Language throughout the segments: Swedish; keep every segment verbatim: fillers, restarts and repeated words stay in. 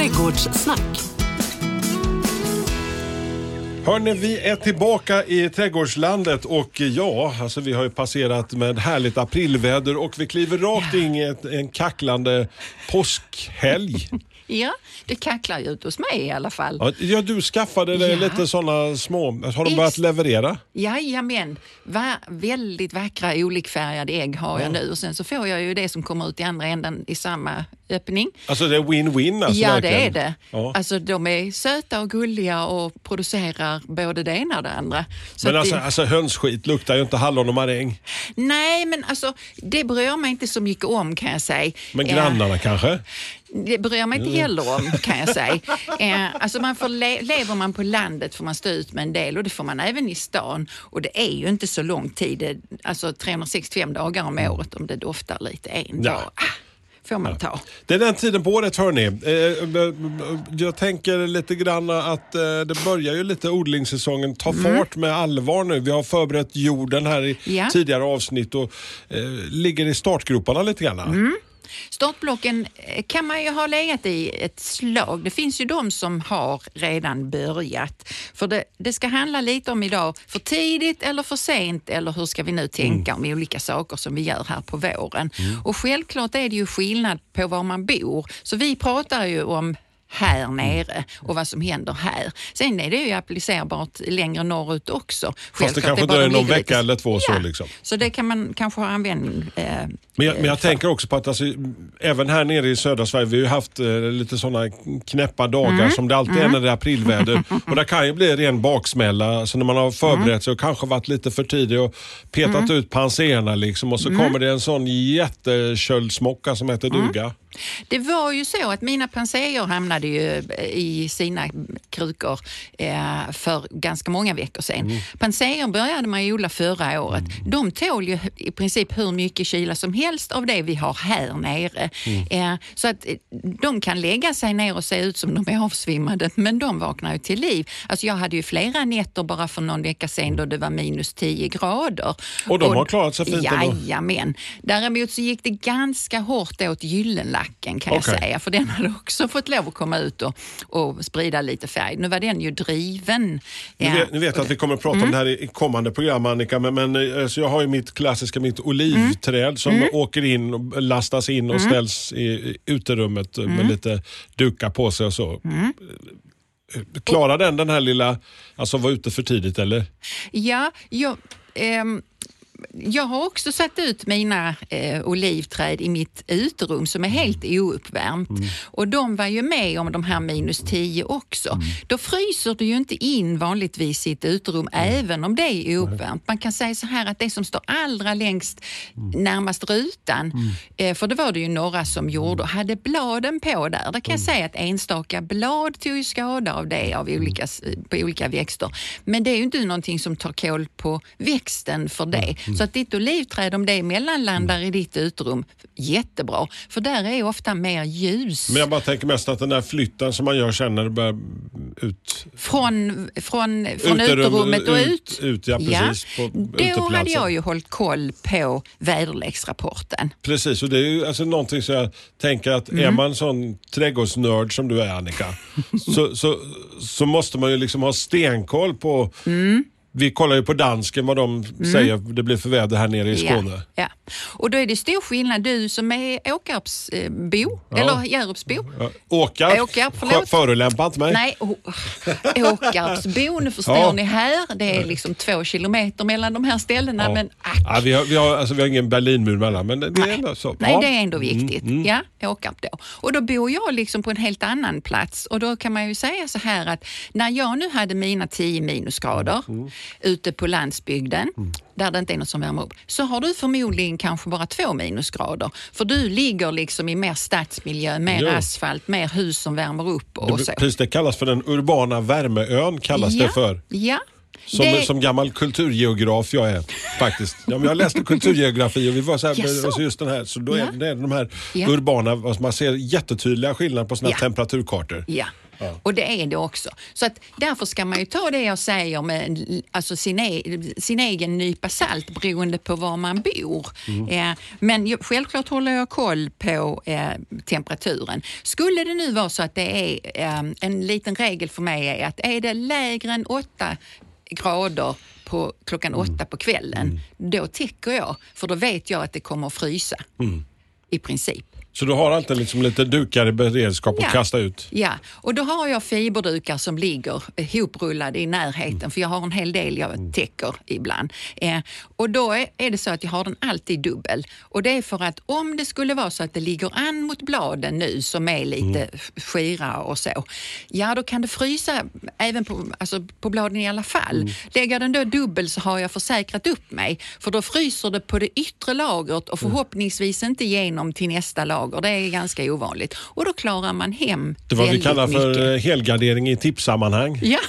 Trädgårdssnack. Hörrni, vi är tillbaka i trädgårdslandet och ja, alltså vi har ju passerat med härligt aprilväder och vi kliver rakt in i ett, en kacklande påskhelg. Ja, det kacklar ju ut hos mig i alla fall. Ja, du skaffade dig Ja. lite sådana små, har de Ex- börjat leverera? Jajamän, Va- väldigt vackra olikfärgade ägg har jag Ja. nu och sen så får jag ju det som kommer ut i andra änden i samma öppning. Alltså det är win-win alltså, Ja, verkligen. det är det. Ja. Alltså de är söta och gulliga och producerar både det ena och det andra. Så Men att alltså, det... alltså hönsskit luktar ju inte hallon och maräng. Nej, men alltså det bryr jag mig inte så mycket om kan jag säga. Men grannarna Eh, kanske? Det bryr jag mig inte heller om kan jag säga. Eh, alltså man får le- lever man på landet får man stå ut med en del och det får man även i stan. Och det är ju inte så lång tid, det, alltså trehundrasextiofem dagar om året om det doftar lite en Ja. dag. Ah, får man ta. Det är den tiden på året, hörni. Eh, jag tänker lite grann att eh, det börjar ju lite odlingssäsongen ta Mm. fart med allvar nu. Vi har förberett jorden här i Ja. tidigare avsnitt och eh, ligger i startgroparna lite grann. Mm. Startblocken kan man ju ha legat i ett slag. Det finns ju de som har redan börjat. För det, det ska handla lite om idag, för tidigt eller för sent eller hur ska vi nu tänka mm. om olika saker som vi gör här på våren. Mm. Och självklart är det ju skillnad på var man bor. Så vi pratar ju om här nere och vad som händer här. Sen är det ju applicerbart längre norrut också. Fast det kanske dröjer någon vecka lite... eller två ja. så liksom. Så det kan man kanske ha användning eh, Men jag, men jag för. tänker också på att alltså, även här nere i södra Sverige, vi har ju haft eh, lite sådana knäppa dagar Mm. som det alltid Mm. är när det är aprilväder. Och det kan ju bli ren baksmälla. Så när man har förberett Mm. sig och kanske varit lite för tidig och petat Mm. ut panserna liksom. Och så Mm. kommer det en sån jätteköldsmocka som heter Mm. duga. Det var ju så att mina panseer hamnade ju i sina krukor eh, för ganska många veckor sedan. Mm. Panseer började man ju odla förra året. Mm. De tål ju i princip hur mycket kyla som helst av det vi har här nere. Mm. Eh, så att de kan lägga sig ner och se ut som de är avsvimmade, men de vaknar ju till liv. Alltså jag hade ju flera nätter bara för någon vecka sedan då det var minus tio grader. Och de och, har klarat sig fint ändå? Jajamän. Däremot så gick det ganska hårt åt gyllenlack kan jag okay. säga, för den hade också fått lov att komma ut och, och sprida lite färg. Nu var den ju driven. Ja. Ni, vet, ni vet att vi kommer att prata mm. om det här i kommande program, Annika, men, men alltså jag har ju mitt klassiska, mitt olivträd mm. som mm. åker in och lastas in och mm. ställs i, i uterummet mm. med lite dukar på sig och så. Mm. Klarar den den här lilla, alltså var ute för tidigt eller? Ja, jag... Ehm Jag har också satt ut mina eh, olivträd i mitt uterum som är helt ouppvärmt. Mm. Och de var ju med om de här minus tio också. Mm. Då fryser du ju inte in vanligtvis i ett uterum mm. även om det är ouppvärmt. Man kan säga så här att det som står allra längst mm. närmast rutan, mm. eh, för det var det ju några som gjorde, och hade bladen på där. Där kan jag säga att enstaka blad tog ju skada av det av olika, på olika växter. Men det är ju inte någonting som tar kål på växten för det. Mm. Så att ditt olivträd, om det mellanlandar mm. i ditt uterum, jättebra. För där är ofta mer ljus. Men jag bara tänker mest att den där flytten som man gör sen när det börjar ut... Från, från, från Uterum, uterummet och ut. ut, ut ja, precis. Ja. På Då hade jag ju hållit koll på väderleksrapporten. Precis, och det är ju alltså någonting som jag tänker att mm. är man sån trädgårdsnörd som du är, Annika, så, så, så måste man ju liksom ha stenkoll på... Mm. Vi kollar ju på dansken vad de mm. säger det blir för väder här nere i Skåne. Ja, ja. Och då är det stor skillnad. Du som är Åkarpsbo, ja. eller Hjärupsbo. Ja. Åkarp, Åkarp förlåt. Förolämpa inte mig. Nej, Åkarpsbo, nu förstår ja. ni här. Det är liksom två kilometer mellan de här ställena. Ja. Men ja, vi, har, vi, har, alltså, vi har ingen Berlinmur mellan, men det Nej. är ändå så. Nej, ja. det är ändå viktigt. Mm. Mm. Ja, Åkarp då. Och då bor jag liksom på en helt annan plats. Och då kan man ju säga så här att när jag nu hade mina tio minusgrader mm. ute på landsbygden, mm. där det inte är något som värmer upp, så har du förmodligen kanske bara två minusgrader. För du ligger liksom i mer stadsmiljö, mer jo. asfalt, mer hus som värmer upp och det, så. Precis, det kallas för den urbana värmeön, kallas ja, det för. Ja. Som, det... som gammal kulturgeograf jag är faktiskt. Ja, men jag läste kulturgeografi och vi var så här, yes, så just den här, så då är ja. det de här ja. urbana, man ser jättetydliga skillnader på sina ja. temperaturkartor. Ja. Ja. Och det är det också. Så att därför ska man ju ta det jag säger med alltså sin, e- sin egen nypa salt beroende på var man bor. Mm. Eh, men ju, självklart håller jag koll på eh, temperaturen. Skulle det nu vara så att det är eh, en liten regel för mig är att är det lägre än åtta grader på klockan mm. åtta på kvällen, mm. då täcker jag. För då vet jag att det kommer att frysa. Mm. I princip. Så du har alltid liksom lite dukar i beredskap ja. att kasta ut? Ja, och då har jag fiberdukar som ligger ihoprullade i närheten. Mm. För jag har en hel del jag täcker ibland. Eh, och då är, är det så att jag har den alltid dubbel. Och det är för att om det skulle vara så att det ligger an mot bladen nu som är lite mm. skira och så. Ja, då kan det frysa även på, alltså på bladen i alla fall. Mm. Lägger den då dubbel så har jag försäkrat upp mig. För då fryser det på det yttre lagret och förhoppningsvis inte igenom till nästa lager. Det är ganska ovanligt. Och då klarar man hem det var väldigt vi kallar för mycket. Helgardering i tipssammanhang. Ja.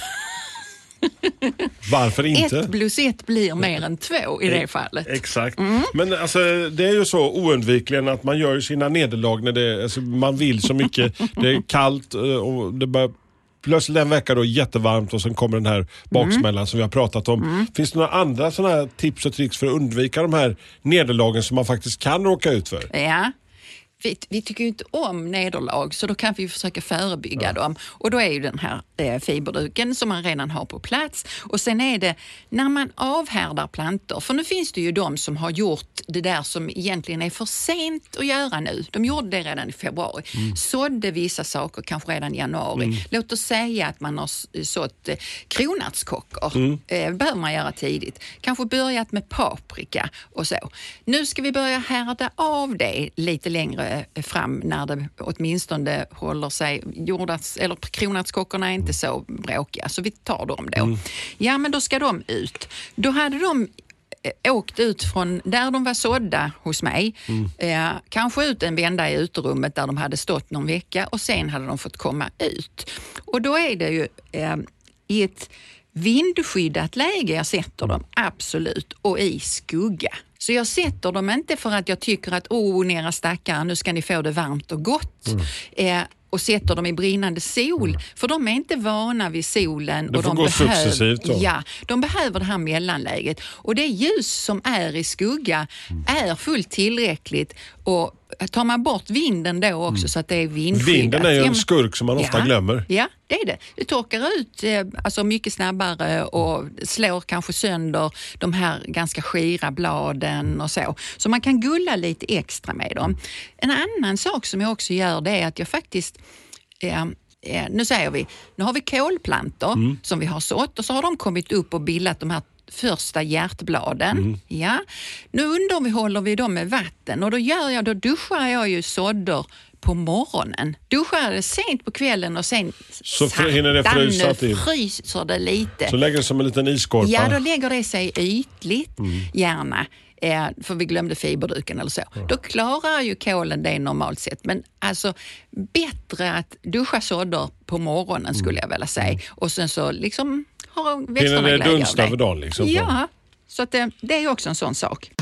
Varför inte? Ett plus ett blir mer än två i det fallet. Exakt. Mm. Men alltså, det är ju så oundvikligen att man gör sina nederlag när det, alltså, man vill så mycket. Det är kallt och det börjar plötsligt en vecka då jättevarmt och sen kommer den här baksmällan mm. som vi har pratat om. Mm. Finns det några andra sådana här tips och tricks för att undvika de här nederlagen som man faktiskt kan råka ut för? Ja. Vi, vi tycker ju inte om nederlag så då kan vi försöka förebygga ja. dem. Och då är ju den här eh, fiberduken som man redan har på plats. Och sen är det när man avhärdar plantor. För nu finns det ju de som har gjort det där som egentligen är för sent att göra nu. De gjorde det redan i februari. Mm. Sådde vissa saker kanske redan i januari. Mm. Låt oss säga att man har sått eh, kronärtskockor. Mm. Eh, behöver man göra tidigt. Kanske börjat med paprika och så. Nu ska vi börja härda av det lite längre fram när det åtminstone håller sig jordas, eller kronärtskockorna är inte så bråkiga så vi tar dem då. Mm. Ja men då ska de ut. Då hade de eh, åkt ut från där de var sådda hos mig. Mm. Eh, kanske ut en vända i uterummet där de hade stått någon vecka och sen hade de fått komma ut. Och då är det ju eh, i ett vindskyddat läge jag sätter dem, absolut, och i skugga. Så jag sätter dem inte för att jag tycker att åh, nera stackare, nu ska ni få det varmt och gott. Mm. Eh, och sätter dem i brinnande sol. Mm. För de är inte vana vid solen. Det och får de gå behöver, successivt då. Ja, de behöver det här mellanläget. Och det ljus som är i skugga mm. är fullt tillräckligt. Och tar man bort vinden då också mm. så att det är vindskyddat. Vinden är ju en skurk som man ofta ja, glömmer. Ja, det är det. Det torkar ut eh, alltså mycket snabbare och slår kanske sönder de här ganska skira bladen och så. Så man kan gulla lite extra med dem. En annan sak som jag också gör det är att jag faktiskt eh, eh, nu säger vi, nu har vi kolplantor mm. som vi har sått och så har de kommit upp och bildat de här första hjärtbladen. Mm. Ja. Nu underhåller vi dem med vatten och då gör jag, då duschar jag ju sådder på morgonen. Duschar det sent på kvällen och sen så hinner det frysa till. Fryser det lite. Så lägger det som en liten iskorpa. Ja, då lägger det sig ytligt mm. gärna. Eh, för vi glömde fiberduken eller så. Ja. Då klarar ju kolen det normalt sett. Men alltså bättre att duscha sådder på morgonen skulle jag vilja säga. Och sen så liksom har växterna glädje av det. Hinner det dunsta över dagen liksom? Ja, så att det, det är ju också en sån sak.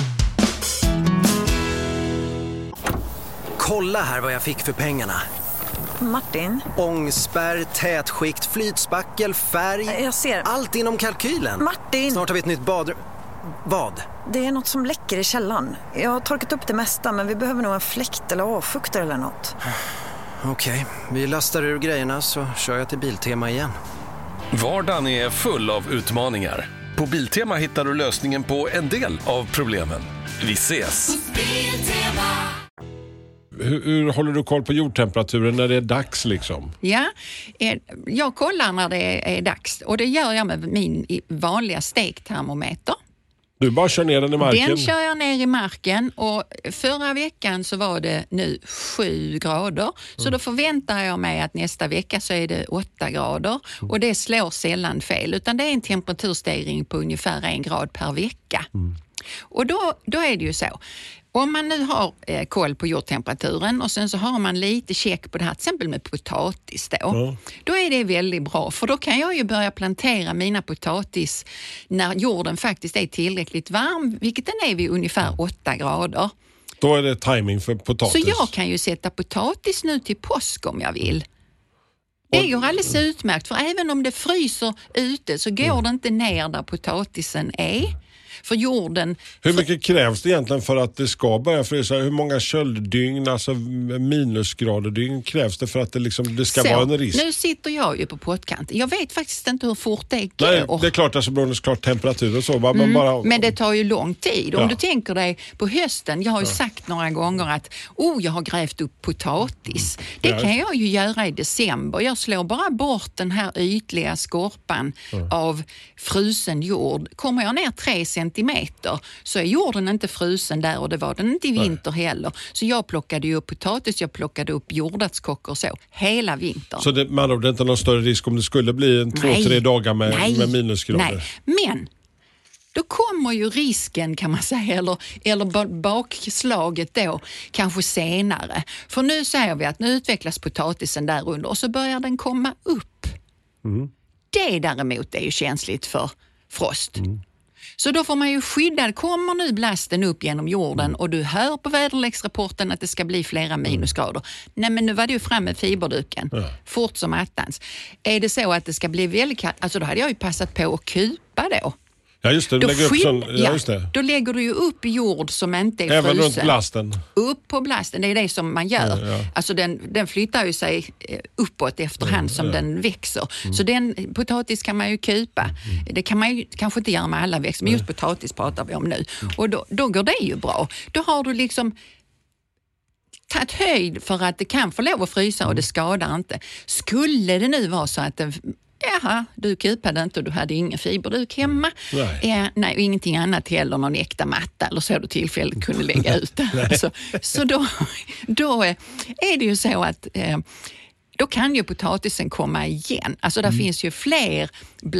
Kolla här vad jag fick för pengarna. Martin? Ångspärr, tätskikt, flytspackel, färg. Jag ser. Allt inom kalkylen. Martin! Snart har vi ett nytt badrum. Vad? Det är något som läcker i källaren. Jag har torkat upp det mesta men vi behöver nog en fläkt eller avfuktare eller något. Okej, okay. Vi lastar ur grejerna så kör jag till Biltema igen. Vardagen är full av utmaningar. På Biltema hittar du lösningen på en del av problemen. Vi ses! Hur, hur håller du koll på jordtemperaturen när det är dags liksom? Ja, jag kollar när det är dags och det gör jag med min vanliga stektermometer. Du bara kör ner den i marken? Den kör jag ner i marken och förra veckan så var det nu sju grader. Mm. Så då förväntar jag mig att nästa vecka så är det åtta grader. Mm. Och det slår sällan fel utan det är en temperaturstegring på ungefär en grad per vecka. Mm. Och då, då är det ju så. Om man nu har eh, koll på jordtemperaturen och sen så har man lite check på det här, till exempel med potatis då. Mm. Då är det väldigt bra för då kan jag ju börja plantera mina potatis när jorden faktiskt är tillräckligt varm, vilket den är vid ungefär åtta grader. Då är det timing för potatis. Så jag kan ju sätta potatis nu till påsk om jag vill. Det går alldeles utmärkt, för även om det fryser ute så går mm. det inte ner där potatisen är. För jorden... Hur mycket krävs det egentligen för att det ska börja frysa? Hur många kölddygn, alltså minusgraderdygn krävs det för att det, liksom, det ska så, vara en risk? Nu sitter jag ju på pottkanten. Jag vet faktiskt inte hur fort det går. Nej, det är klart, alltså, det är klart temperatur och så. Men, mm, bara... men det tar ju lång tid. Om ja. du tänker dig på hösten, jag har ju ja. sagt några gånger att oh, jag har grävt upp potatis. Mm. Det ja. kan jag ju göra i december. Jag slår bara bort den här ytliga skorpan mm. av frusen jord. Kommer jag ner tre centimeter så är jorden inte frusen där, och det var den inte i vinter Nej. heller. Så jag plockade ju upp potatis, jag plockade upp jordärtskockor och så hela vintern. Så det, man, det är inte någon större risk om det skulle bli en två, Nej. tre dagar med, Nej. med minusgrader? Nej, men då kommer ju risken, kan man säga, eller, eller bakslaget då kanske senare. För nu säger vi att nu utvecklas potatisen där under och så börjar den komma upp. Mm. Det däremot är ju känsligt för frost. Mm. Så då får man ju skydda, kommer nu blasten upp genom jorden mm. och du hör på väderleksrapporten att det ska bli flera minusgrader. Mm. Nej, men nu var det ju fram med fiberduken, ja. fort som attans. Är det så att det ska bli väldigt kallt, alltså då hade jag ju passat på att kupa då. Ja just det, du lägger upp sån, ja, just det. Då lägger du ju upp jord som inte är Även frusen. Även runt blasten? Upp på blasten, det är det som man gör. Ja, ja. Alltså den, den flyttar ju sig uppåt efterhand mm, som ja. den växer. Mm. Så den potatis kan man ju kupa. Mm. Det kan man ju kanske inte göra med alla växter, men just mm. potatis pratar vi om nu. Mm. Och då, då går det ju bra. Då har du liksom tagit höjd för att det kan få lov att frysa och det skadar inte. Skulle det nu vara så att det Jaha, du kupade inte och du hade ingen fiberduk hemma. Nej. Eh, nej, och ingenting annat heller, någon äkta matta eller så du tillfälligt kunde lägga ut det. så så då, då är det ju så att eh, då kan ju potatisen komma igen. Alltså där mm. finns ju fler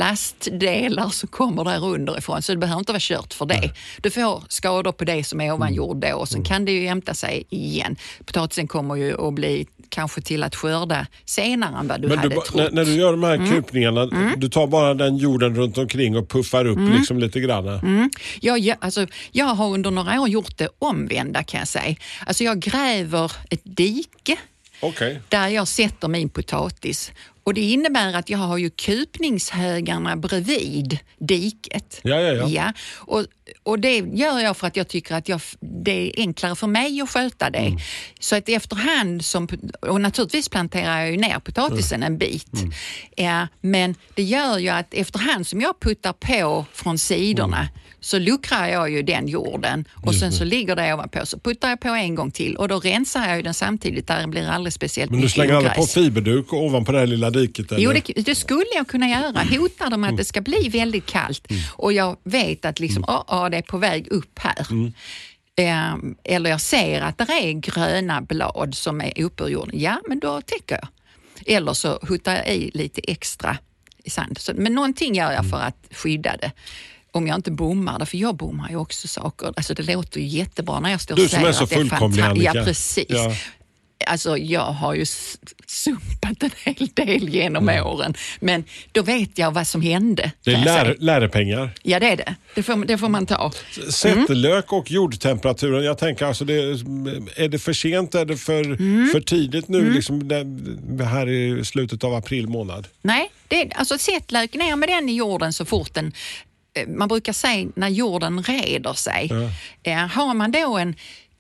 blastdelar som kommer där underifrån, så det behöver inte vara kört för det. Nej. Du får skador på det som är ovan jord då, och sen mm. kan det ju hämta sig igen. Potatisen kommer ju att bli kanske till att skörda senare än vad du Men hade du, trott. När, när du gör de här mm. kupningarna, mm. du tar bara den jorden runt omkring och puffar upp mm. liksom lite grann? Mm. Jag, jag, alltså, jag har under några år gjort det omvända, kan jag säga. Alltså jag gräver ett dike okay. där jag sätter min potatis. Och det innebär att jag har ju kupningshögarna bredvid diket. Ja, ja, ja. ja. Och, och det gör jag för att jag tycker att jag, det är enklare för mig att sköta det. Mm. Så att efterhand, som, och naturligtvis planterar jag ju ner potatisen mm. en bit. Mm. Ja, men det gör ju att efterhand som jag puttar på från sidorna mm. så luckrar jag ju den jorden och sen så ligger det ovanpå, så puttar jag på en gång till och då rensar jag ju den samtidigt, där blir alldeles speciellt. Men du slänger aldrig på fiberduk ovanpå det här lilla diket? Eller? Jo, det, det skulle jag kunna göra. Hotar de att det ska bli väldigt kallt mm. och jag vet att liksom, mm. oh, oh, det är på väg upp här. Mm. Eh, eller jag ser att det är gröna blad som är uppe ur jorden. Ja, men då täcker jag. Eller så huttar jag i lite extra i sand. Så, men någonting gör jag för att skydda det. Om jag inte bommar det, för jag bommar ju också saker. Alltså det låter ju jättebra när jag står och du säger att det är det är fullkomlig, fantastiskt. Ja, precis. Ja. Alltså jag har ju sumpat en hel del genom mm. åren. Men då vet jag vad som hände. Det är lär, lärepengar. Ja, det är det. Det får, det får man ta. Sättelök och jordtemperaturen. Jag tänker alltså, det, är det för sent? Är det för, mm. för tidigt nu? Mm. Liksom det, här i slutet av april månad? Nej, det, alltså sättlök ner med den i jorden så fort den... Man brukar säga när jorden reder sig. Ja. Har man då en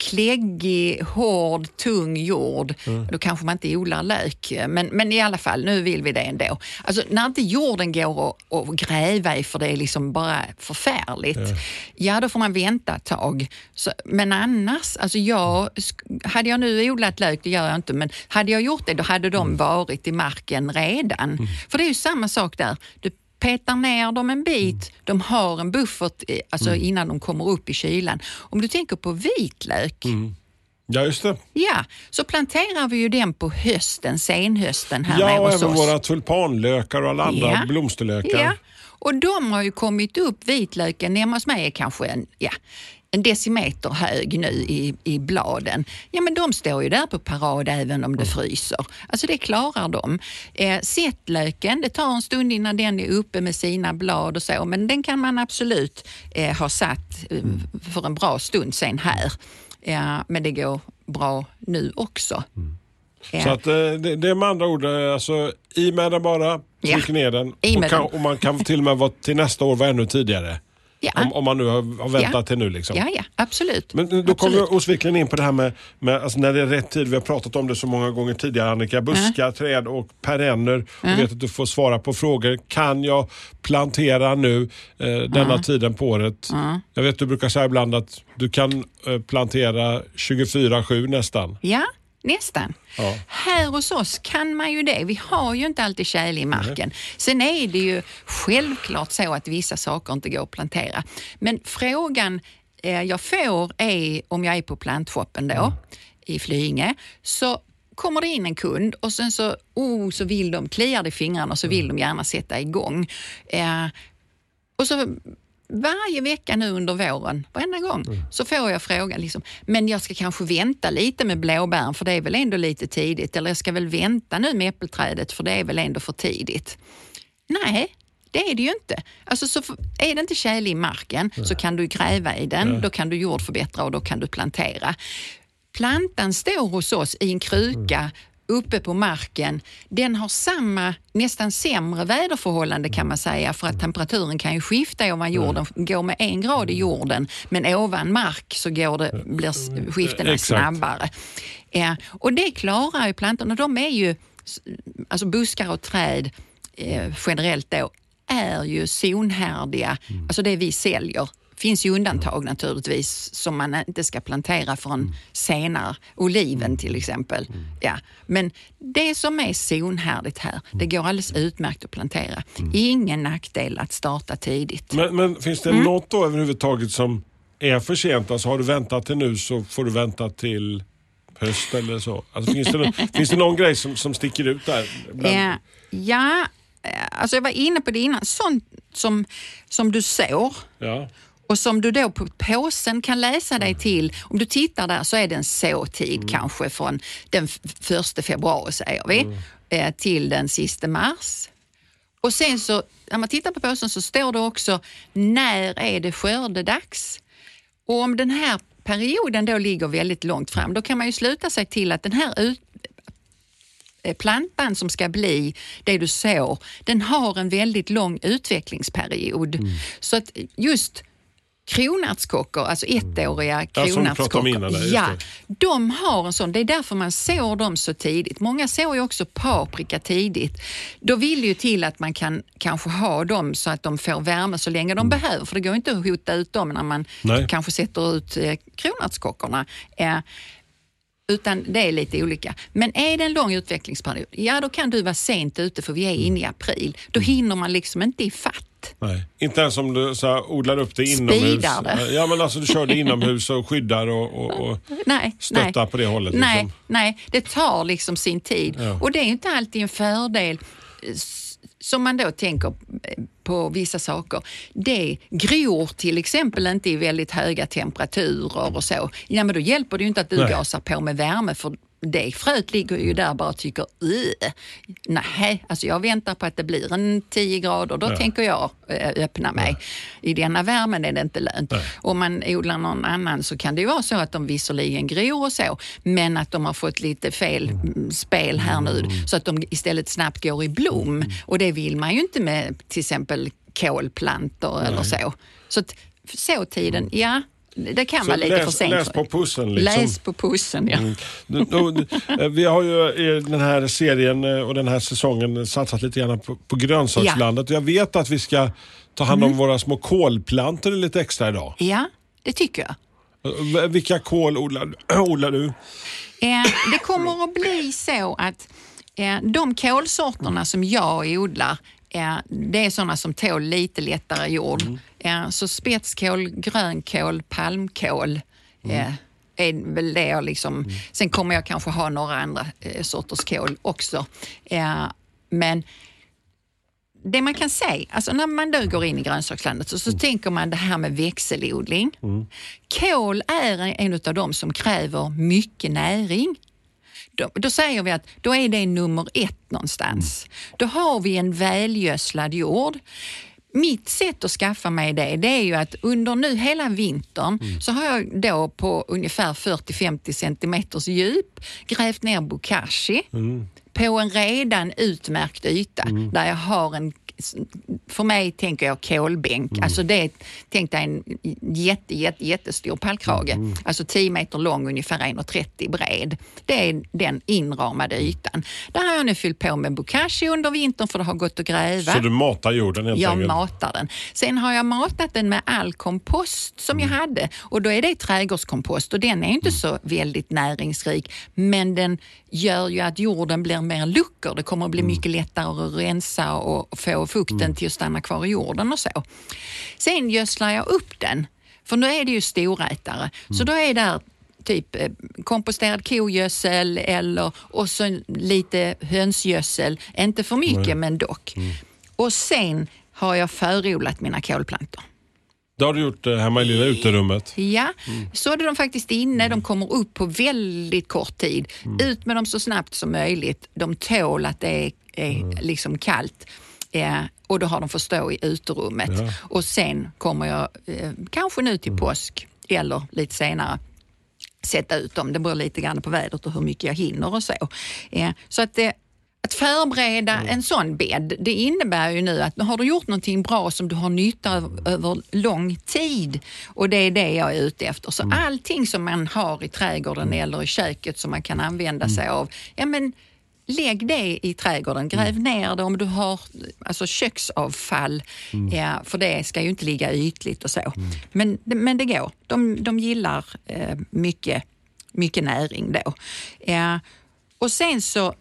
kläggig, hård, tung jord, mm. då kanske man inte odlar lök. Men, men i alla fall, nu vill vi det ändå. Alltså när inte jorden går att, att gräva i, för det är liksom bara förfärligt, ja, ja då får man vänta ett tag. Så, men annars, alltså jag, hade jag nu odlat lök, det gör jag inte, men hade jag gjort det, då hade de varit i marken redan. Mm. För det är ju samma sak där. Du petar ner dem en bit, mm. de har en buffert alltså mm. innan de kommer upp i kylan. Om du tänker på vitlök, mm. ja just det. Ja, så planterar vi ju den på hösten, senhösten här ja, nere hos oss. Ja, även våra tulpanlökar och alla andra ja. blomsterlökar. Ja, och de har ju kommit upp, vitlöken hemma hos mig är kanske en, ja, en decimeter hög nu i, i bladen. Ja, men de står ju där på parad även om det fryser. Alltså det klarar de. Eh, sättlöken, det tar en stund innan den är uppe med sina blad och så, men den kan man absolut eh, ha satt eh, för en bra stund sen här. Eh, men det går bra nu också. Mm. Ja. Så att, det, det är med andra ord, alltså, i med den bara, tryck Ja. ner den. Och, kan, den. och man kan till och med vara till nästa år vara ännu tidigare. Ja. Om, om man nu har, har väntat Ja. till nu. Liksom. Ja, ja, absolut. Men då absolut. kommer vi osvikligen in på det här med, med alltså när det är rätt tid. Vi har pratat om det så många gånger tidigare, Annika. Buskar, mm. träd och perenner. Mm. Jag vet att du får svara på frågor. Kan jag plantera nu eh, denna mm. tiden på året? Mm. Jag vet att du brukar säga ibland att du kan eh, plantera tjugofyra sju nästan. Ja. Nästan. Ja. Här hos oss kan man ju det. Vi har ju inte alltid tjäl i marken. Nej. Sen är det ju självklart så att vissa saker inte går att plantera. Men frågan eh, jag får är, om jag är på plantshoppen då, mm. i Flyinge, så kommer det in en kund och sen så, oh, så vill de, kliar i fingrarna och så vill mm. de gärna sätta igång. Eh, och så varje vecka nu under våren, varenda gång, mm. så får jag frågan liksom, men jag ska kanske vänta lite med blåbären för det är väl ändå lite tidigt. Eller jag ska väl vänta nu med äppelträdet för det är väl ändå för tidigt. Nej, det är det ju inte. Alltså så är det inte tjäl i marken mm. så kan du gräva i den, mm. då kan du jordförbättra och då kan du plantera. Plantan står hos oss i en kruka mm. uppe på marken. Den har samma, nästan sämre väderförhållande kan man säga, för att temperaturen kan ju skifta ovan jorden, går med en grad i jorden, men ovan mark så går det, blir skiftena snabbare. Ja, och det klarar ju plantorna. De är ju, alltså buskar och träd eh, generellt då, är ju zonhärdiga, mm. alltså det vi säljer. Finns ju undantag naturligtvis som man inte ska plantera förrän mm. senare. Oliven till exempel. Mm. Ja. Men det som är zonhärdigt här, det går alldeles utmärkt att plantera. Mm. Ingen nackdel att starta tidigt. Men, men finns det mm. något då överhuvudtaget som är för sent? Alltså har du väntat till nu så får du vänta till höst eller så. Alltså finns, det någon, finns det någon grej som, som sticker ut där? Ja, ja, alltså jag var inne på det innan. Sånt som, som du sår. Ja. Och som du då på påsen kan läsa dig till. Om du tittar där så är det en såtid mm. kanske från den första februari säger vi. Mm. Eh, till den sista mars. Och sen så, när man tittar på påsen så står det också när är det skördedags. Och om den här perioden då ligger väldigt långt fram, då kan man ju sluta sig till att den här ut, plantan som ska bli det du sår, den har en väldigt lång utvecklingsperiod. Mm. Så att just kronärtskockor, alltså ettåriga kronärtskockor, ja, de har en sån, det är därför man sår dem så tidigt. Många sår ju också paprika tidigt. Då vill ju till att man kan kanske ha dem så att de får värme så länge de mm. behöver, för det går inte att hota ut dem när man Nej. kanske sätter ut eh, kronärtskockorna. Eh, utan det är lite olika. Men är det en lång utvecklingsperiod, ja då kan du vara sent ute för vi är inne i april. Då hinner man liksom inte i fatt. Nej, inte ens om du så här, odlar upp det inomhus. Det. Ja, men alltså du kör det inomhus och skyddar och, och, och nej, stöttar nej. på det hållet. Nej, liksom. nej, det tar liksom sin tid. Ja. Och det är ju inte alltid en fördel som man då tänker på vissa saker. Det gror till exempel inte i väldigt höga temperaturer och så. Ja, men då hjälper det ju inte att du nej. gasar på med värme, för det fröet ligger ju där bara och tycker Ugh. nej, alltså jag väntar på att det blir en tio grader, då ja. tänker jag öppna mig. Ja. I denna värmen är det inte lönt. Nej. Om man odlar någon annan så kan det ju vara så att de visserligen gror och så, men att de har fått lite fel mm. spel här nu mm. så att de istället snabbt går i blom. Mm. Och det vill man ju inte med till exempel kolplantor eller så. Så att så tiden, mm. ja, det kan vara lite läs, för sent. Läs på pussen. Liksom. Läs på pussen, ja. Mm. Du, du, vi har ju i den här serien och den här säsongen satsat lite grann på, på grönsakslandet. Ja. Jag vet att vi ska ta hand om mm. våra små kolplantor lite extra idag. Ja, det tycker jag. Vilka kål odlar, odlar du? Eh, det kommer att bli så att eh, de kolsorterna som jag odlar, eh, det är sådana som tål lite lättare jord. Mm. Ja, så spetskål, grönkål, palmkål mm. eh, är väl det jag liksom... Mm. Sen kommer jag kanske ha några andra eh, sorters kål också. Eh, men det man kan säga, alltså när man då går in i grönsakslandet så, så mm. tänker man det här med växelodling. Mm. Kål är en av dem som kräver mycket näring. Då, då säger vi att då är det nummer ett någonstans. Mm. Då har vi en välgödslad jord. mitt sätt att skaffa mig det, det är ju att under nu hela vintern mm. så har jag då på ungefär fyrtio till femtio centimeters djup grävt ner bokashi mm. på en redan utmärkt yta mm. där jag har en, för mig tänker jag kolbänk. Mm. Alltså det tänkte jag en jätte, jätte, jättestor pallkrage. Mm. Alltså tio meter lång, ungefär en komma trettio bred. Det är den inramade ytan. Där har jag nu fyllt på med bokashi under vintern för det har gått att gräva. Så du matar jorden helt Jag enkelt? matar den. Sen har jag matat den med all kompost som mm. jag hade. Och då är det trädgårdskompost och den är inte mm. så väldigt näringsrik. Men den gör ju att jorden blir mer luckor. Det kommer att bli mm. mycket lättare att rensa och få fukten mm. till att stanna kvar i jorden och så. Sen gödslar jag upp den. För nu är det ju storätare. Mm. Så då är där typ komposterad kogödsel eller och så lite hönsgödsel. Inte för mycket mm. men dock. Mm. Och sen har jag förodlat mina kolplantor. Det har du gjort hemma i lilla uterummet. Ja, mm. så är de faktiskt inne. De kommer upp på väldigt kort tid. Mm. Ut med dem så snabbt som möjligt. De tål att det är, är mm. liksom kallt. Eh, och då har de fått stå i uterummet. Ja. Och sen kommer jag eh, kanske nu till mm. påsk eller lite senare sätta ut dem. Det beror lite grann på vädret och hur mycket jag hinner och så. Eh, så att det Att förbereda mm. en sån bädd, det innebär ju nu att nu har du gjort någonting bra som du har nytta av över lång tid. Och det är det jag är ute efter. Så mm. allting som man har i trädgården mm. eller i köket som man kan använda mm. sig av, ja men lägg det i trädgården, gräv mm. ner det om du har alltså köksavfall, mm. ja, för det ska ju inte ligga ytligt och så. Mm. Men, men det går. De, de gillar eh, mycket, mycket näring då. Ja, och sen så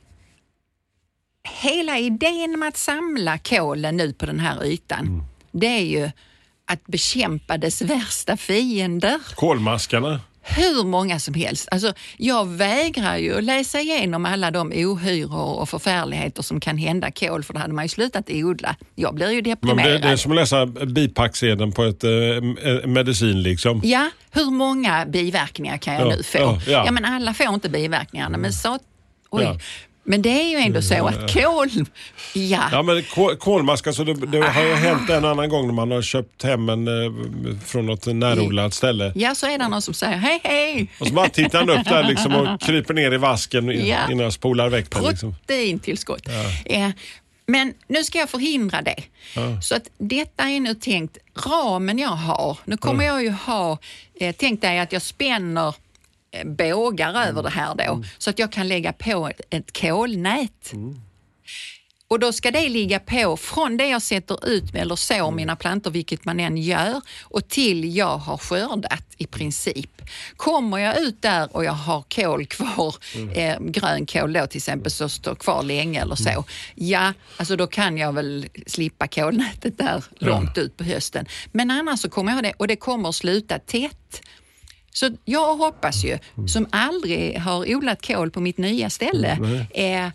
hela idén med att samla kolen nu på den här ytan, mm. det är ju att bekämpa dess värsta fiender. Kolmaskarna. Hur många som helst. Alltså, jag vägrar ju att läsa igenom alla de ohyror och förfärligheter som kan hända kol, för då hade man ju slutat odla. Jag blir ju deprimerad. Men det, det är som att läsa bipacksedeln på ett äh, medicin liksom. Ja, hur många biverkningar kan jag ja, nu få? Ja, ja. ja, men alla får inte biverkningarna, mm. men så... Oj. Ja. Men det är ju ändå så att kol... Ja, ja men kol, kolmask, alltså det, det har ju hänt en annan gång när man har köpt hem en eh, från något närodlat ställe. Ja, så är det någon som säger hej, hej. Och så bara tittar han upp där liksom och kryper ner i vasken ja. innan jag spolar väck den. Liksom. Proteintillskott. Ja. Eh, men nu ska jag förhindra det. Ja. Så att detta är nu tänkt, ramen jag har, nu kommer ja. jag ju ha, eh, tänk dig att jag spänner bågar mm. över det här då, mm. så att jag kan lägga på ett, ett kolnät. Mm. Och då ska det ligga på från det jag sätter ut med eller så mm. mina plantor, vilket man än gör, och till jag har skördat i princip. Kommer jag ut där och jag har kol kvar, mm. eh, grönkål då till exempel, så står kvar länge eller så. Mm. Ja, alltså då kan jag väl slippa kolnätet där ja. långt ut på hösten. Men annars så kommer jag ha det, och det kommer att sluta tätt. Så jag hoppas ju, som aldrig har odlat kål på mitt nya ställe, eh,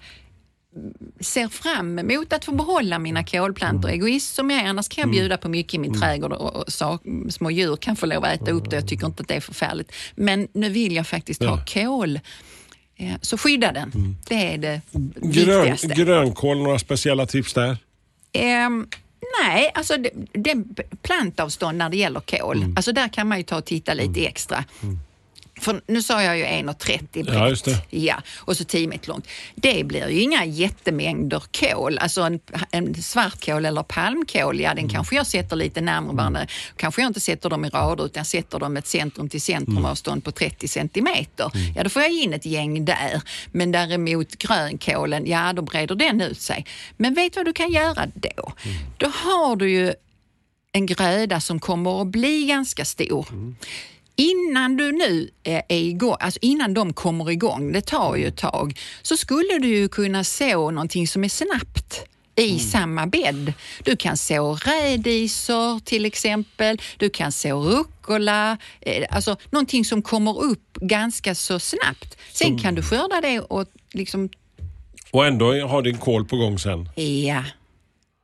ser fram emot att få behålla mina kolplantor. Egoist som jag är, annars kan jag bjuda på mycket i min trädgård och, och så, små djur kan få lov att äta upp det. Jag tycker inte att det är förfärligt. Men nu vill jag faktiskt ja. ha kål. Eh, så skydda den. Mm. Det är det Grön, viktigaste. Grönkål, några speciella tips där? Eh, Nej, alltså det, det plantavstånd när det gäller kål. Mm. Alltså där kan man ju ta och titta lite mm. extra. Mm. För nu sa jag ju en komma trettio brett. Ja, just det. Ja, och så tio meter långt. Det blir ju inga jättemängder kål. Alltså en, en svartkål eller palmkål, ja den mm. kanske jag sätter lite närmare varandra. Mm. Kanske jag inte sätter dem i rader utan sätter dem ett centrum till centrum mm. avstånd på trettio centimeter. Mm. Ja, då får jag in ett gäng där. Men däremot grönkålen, ja då breder den ut sig. Men vet du vad du kan göra då? Mm. Då har du ju en gröda som kommer att bli ganska stor. Mm. Innan du nu är igång, alltså innan de kommer igång, det tar ju ett tag, så skulle du ju kunna så någonting som är snabbt i mm. samma bädd. Du kan så rädisor till exempel, du kan så rucola, alltså någonting som kommer upp ganska så snabbt. Sen mm. kan du skörda det och liksom... Och ändå har din kål på gång sen. Ja.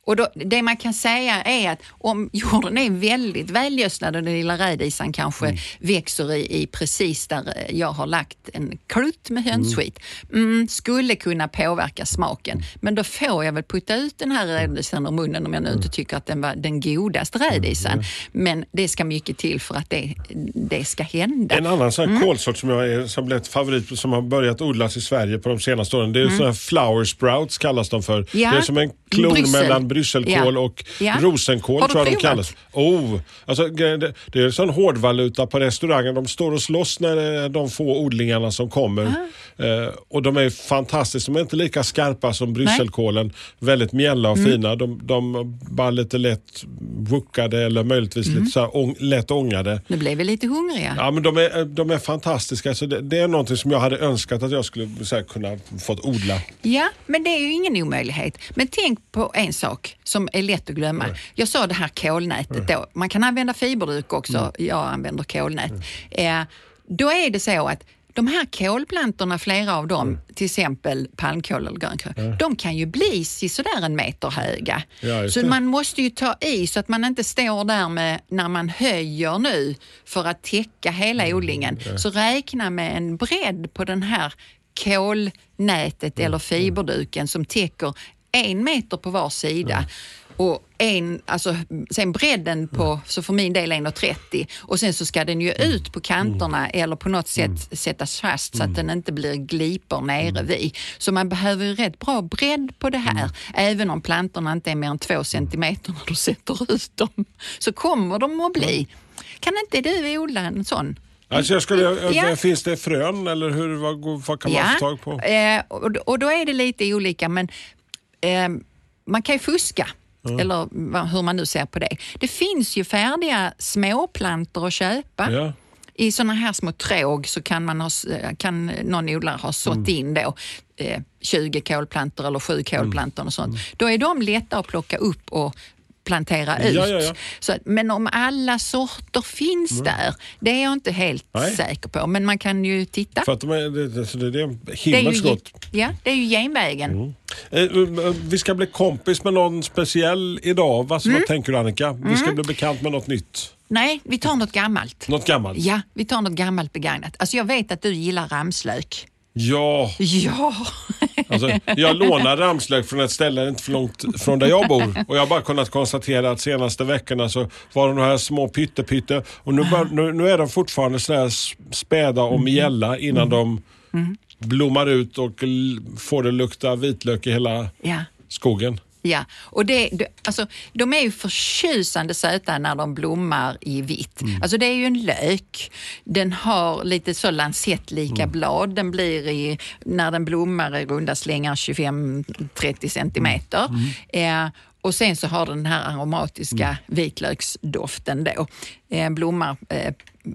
Och då, det man kan säga är att om jorden är väldigt välgödslad och den lilla rädisan kanske mm. växer i, i precis där jag har lagt en klutt med hönsskit, mm, skulle kunna påverka smaken. Men då får jag väl putta ut den här rädisan ur munnen om jag nu inte tycker att den var den godaste rädisan. Men det ska mycket till för att det, det ska hända. En annan sån här mm. kålsort som jag är, som blivit favorit som har börjat odlas i Sverige på de senaste åren, det är mm. såna här flower sprouts kallas de för. Ja. Det är som en klon Bryssel. mellan brysselkål Ja. och Ja. rosenkål, Har du tror jag de provat? kallas. Oh, alltså, det, det är sån hårdvaluta på restaurangen. De står och slåss när de få odlingarna som kommer. Eh, och de är fantastiska. De är inte lika skarpa som brysselkålen. Nej. Väldigt mjälla och mm. fina. De, de bara lite lätt wuckade eller möjligtvis mm. lite så här ång, lätt ångade. Nu blev vi lite hungriga. Ja, men de är, de är fantastiska. Så det, det är någonting som jag hade önskat att jag skulle så här, kunna fått odla. Ja, men det är ju ingen omöjlighet. Men tänk på en sak som är lätt att glömma. Mm. Jag sa det här kolnätet mm. då. Man kan använda fiberduk också. Mm. Jag använder kolnät. Mm. Eh, då är det så att de här kolplantorna, flera av dem, mm. till exempel palmkål eller grönkål, mm. de kan ju bli sådär en meter höga. Ja, så man måste ju ta i så att man inte står där med, när man höjer nu för att täcka hela mm. odlingen, mm. så räkna med en bredd på den här kolnätet mm. eller fiberduken som täcker en meter på var sida. Mm. Och en, alltså, sen bredden på, mm. så för min del en komma trettio. Och sen så ska den ju ut på kanterna mm. eller på något sätt mm. sättas fast så att den inte blir glipor nere mm. vid. Så man behöver ju rätt bra bredd på det här. Mm. Även om plantorna inte är mer än två centimeter när du sätter ut dem. Så kommer de att bli. Kan inte du odla en sån? Alltså jag skulle, ja. Finns det frön eller hur, vad, vad kan man ja. få tag på? Eh, och, och då är det lite olika, men eh, man kan ju fuska. Mm. Eller hur man nu ser på det. Det finns ju färdiga småplantor att köpa. Ja. I såna här små tråg så kan, man ha, kan någon odlare ha sått mm. in då eh, tjugo kolplantor eller sju kolplantor och sånt. Mm. Då är de lätta att plocka upp och plantera ut. Ja, ja, ja. Så, men om alla sorter finns mm. där, det är jag inte helt Nej. säker på. Men man kan ju titta. För att de är, det, det är himmelsgott. Ja, det är ju genvägen. Mm. Eh, vi ska bli kompis med någon speciell idag. Vad, mm. vad tänker du, Annika? Vi ska mm. bli bekant med något nytt. Nej, vi tar något gammalt. Något gammalt? Ja, vi tar något gammalt begagnat. Alltså jag vet att du gillar ramslök. Ja. Ja. Alltså, jag lånar ramslök från ett ställe inte för långt från där jag bor. Och jag har bara kunnat konstatera att senaste veckorna så var de här små pytte pytte. Och nu, bara, nu, nu är de fortfarande så här späda och mjälla innan mm. de mm. blommar ut och får det lukta vitlök i hela ja. skogen. Ja, och det, det, alltså, de är ju förtjusande söta när de blommar i vitt. Mm. Alltså det är ju en lök. Den har lite så lansettlika mm. blad. Den blir i, när den blommar i runda slängar tjugofem till trettio centimeter. Mm. Eh, och sen så har den här aromatiska mm. vitlöksdoften då. Eh, blommar eh,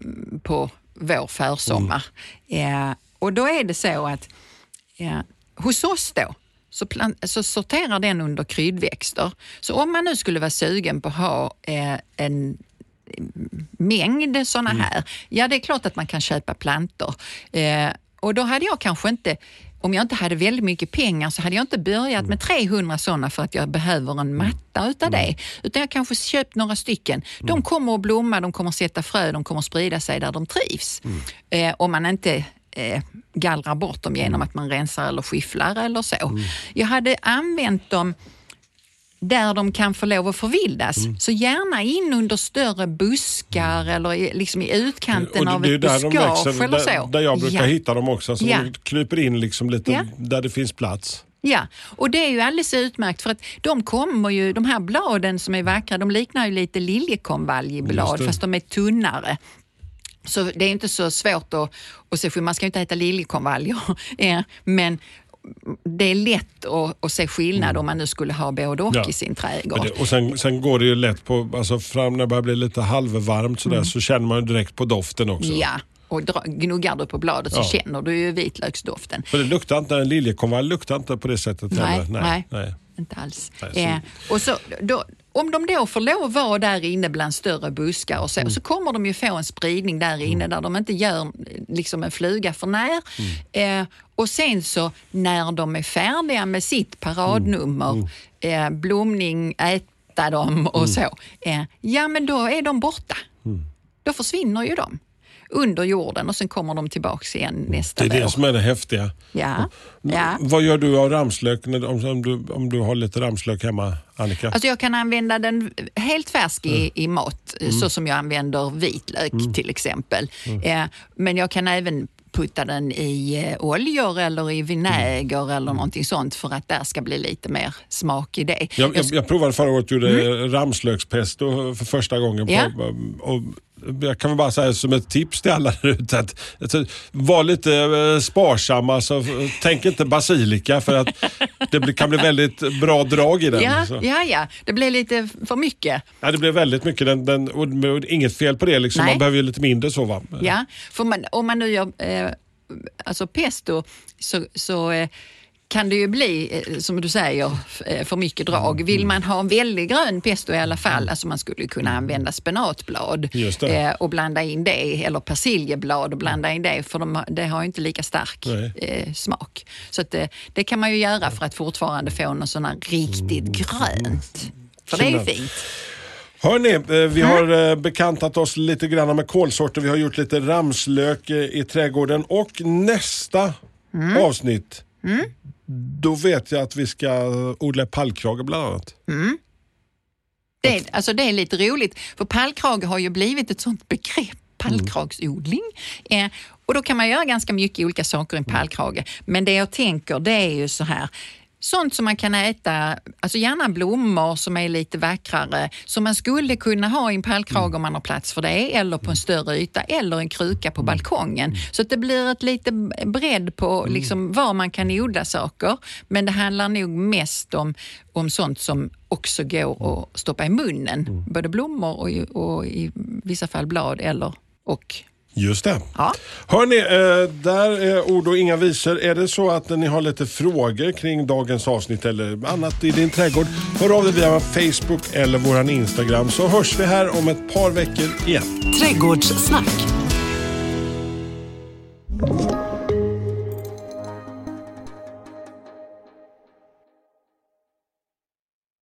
på vår försommar. Mm. Eh, och då är det så att eh, hos oss då Så, plan- så sorterar den under kryddväxter. Så om man nu skulle vara sugen på att ha eh, en mängd sådana mm. här, ja det är klart att man kan köpa plantor. Eh, och då hade jag kanske inte, om jag inte hade väldigt mycket pengar så hade jag inte börjat mm. med trehundra sådana för att jag behöver en matta utav mm. det. Utan jag kanske köpt några stycken. Mm. De kommer att blomma, de kommer att sätta frö, de kommer att sprida sig där de trivs. Mm. Eh, om man inte Eh, gallrar bort dem genom att man rensar eller skifflar eller så. Mm. Jag hade använt dem där de kan få lov att förvildas. Mm. Så gärna in under större buskar mm. eller i, liksom i utkanten av ett buskage eller där, så. Där jag brukar ja. hitta dem också. Så ja. de kryper in liksom lite ja. där det finns plats. Ja, och det är ju alldeles utmärkt för att de kommer ju, de här bladen som är vackra, de liknar ju lite liljekonvaljblad fast de är tunnare. Så det är inte så svårt att, att se, för man ska ju inte äta liljekonvaljer, men det är lätt att, att se skillnad mm. om man nu skulle ha både och ja. i sin trädgård. Och sen, sen går det ju lätt på, alltså fram när det börjar bli lite halvvarmt sådär, mm. så känner man ju direkt på doften också. Ja, och dra, gnuggar du på bladet ja. så känner du ju vitlöksdoften. För det luktar inte, en liljekonvalj luktar inte på det sättet. Nej, nej, nej, nej. inte alls. Nej, så. Eh, och så, då, om de då får lov att vara där inne bland större buskar och så, mm. så kommer de ju få en spridning där inne mm. där de inte gör liksom en fluga för när. Mm. Eh, och sen så när de är färdiga med sitt paradnummer, mm. eh, blomning, äta dem och mm. så, eh, ja men då är de borta. Mm. Då försvinner ju de under jorden och sen kommer de tillbaka igen nästa år. Det är det år. Som är det häftiga. Ja. ja. Vad gör du av ramslök om, om, du, om du har lite ramslök hemma, Annika? Alltså jag kan använda den helt färsk i, mm. i mat, mm. så som jag använder vitlök mm. till exempel. Mm. Eh, men jag kan även putta den i eh, oljor eller i vinäger mm. eller någonting sånt för att där ska bli lite mer smak i det. Jag, jag, jag provade förra året och gjorde mm. ramslökspesto för första gången. På, ja. och, jag kan väl bara säga som ett tips till alla där ute att, att var lite eh, sparsamma, alltså, tänk inte basilika för att det bli, kan bli väldigt bra drag i den. Ja, så. ja, ja. Det blir lite för mycket. Ja, det blir väldigt mycket. Den, den, och, och inget fel på det, liksom. Man behöver ju lite mindre så, va? Ja, för man, om man nu gör eh, alltså pesto så, så eh, kan det ju bli, som du säger, för mycket drag. Vill man ha en väldigt grön pesto i alla fall, alltså man skulle kunna använda spenatblad eh, och blanda in det, eller persiljeblad och blanda in det, för de, det har ju inte lika stark eh, smak. Så att, eh, det kan man ju göra för att fortfarande få något sån här riktigt grönt. För det är ju fint. Hörrni, vi har bekantat oss lite grann med kolsorter. Vi har gjort lite ramslök i trädgården och nästa mm. avsnitt mm. då vet jag att vi ska odla pallkrage bland annat. Mm. Det, är, alltså det är lite roligt, för pallkrage har ju blivit ett sånt begrepp, pallkragsodling. Mm. Eh, och då kan man göra ganska mycket olika saker i en pallkrage. Men det jag tänker, det är ju så här, sånt som man kan äta, alltså gärna blommor som är lite vackrare, som man skulle kunna ha i en pallkrage mm. om man har plats för det, eller på en större yta, eller en kruka på balkongen. Mm. Så att det blir ett lite bredd på liksom var man kan odla saker, men det handlar nog mest om, om sånt som också går att stoppa i munnen. Mm. Både blommor och, och i vissa fall blad eller och just det. Ja. Hörrni, där är ord och inga visor. Är det så att ni har lite frågor kring dagens avsnitt eller annat i din trädgård, hör av dig via Facebook eller våran Instagram, så hörs vi här om ett par veckor igen. Trädgårdssnack.